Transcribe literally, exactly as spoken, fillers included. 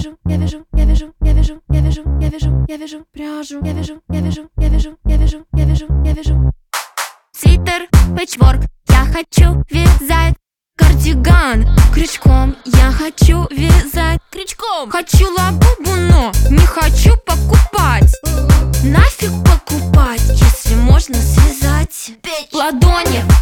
вяжу, я вяжу, я вяжу, я вяжу, я вяжу, я вяжу, я вяжу пряжу, я вяжу, я вяжу, я вяжу, я вяжу, я вяжу, я вяжу. Свитер, пэтчворк, я хочу вязать. Кардиган крючком, я хочу вязать. Крючком хочу лабубу, но не хочу покупать. Нафиг покупать, если можно связать. Ладони